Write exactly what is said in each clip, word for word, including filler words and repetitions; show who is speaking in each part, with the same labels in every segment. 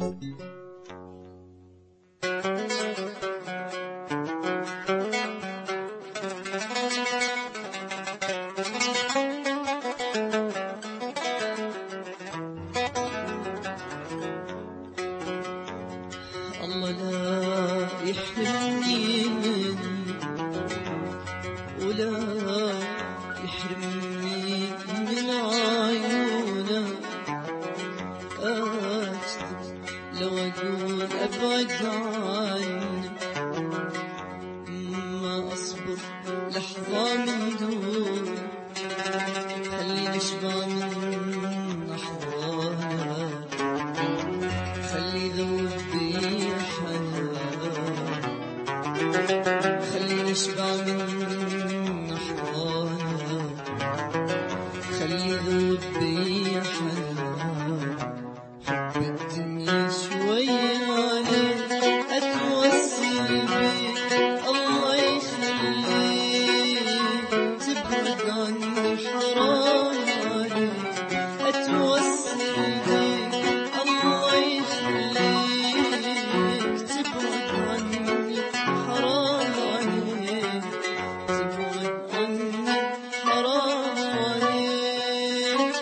Speaker 1: الله لا يحرمني منك ولا يحرمني من عيونك. أكذب لو أقول أبعد عنك، ما أصبر لحظة من دونك. خليني أشبع من أحضانك، خلي ذوبي حنان، خليني أشبع من أحضانك، خلي ذوبي حنان. حب الدنيا شوية عليك أتوسل بيك، الله يخليك تبعد عني حرام عليك. أتوسل بيك الله يخليك تبعد عني حرام عليك، تبعد عني حرام عليك.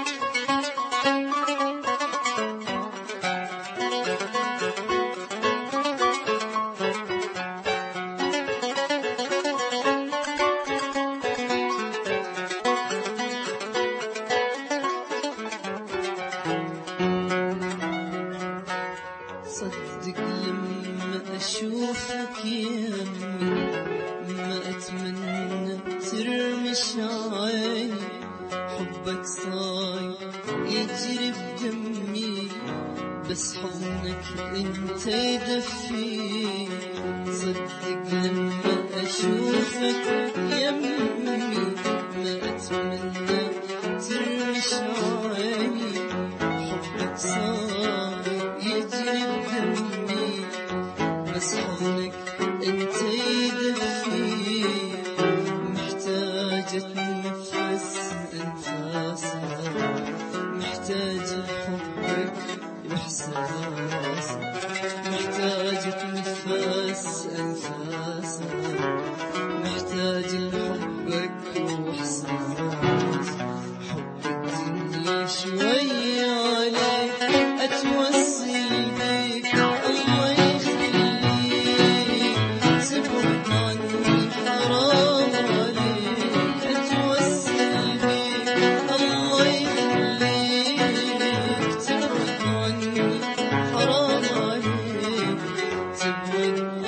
Speaker 1: صدق لما أشوفك يمي ما أتمنى ترمش عيني. حبك صاير يجري بدمي، بس حضنك انت يدفي. صدق لما أشوفك يمي ما أتمنى ترمش عيني. حبك صاير يجري بدمي، بس حضنك انت يدفي. محتاجة اتنفس انفاسك، محتاج حبك واحساسك، محتاج اتنفس انفاسك، محتاج حبك واحساسك. حب الدنيا شوية عليك أتوسل بيك، الله يخليك تبعد عني حرام عليك. أتوسل بيك الله يخليك تبعد عني حرام عليك، تبعد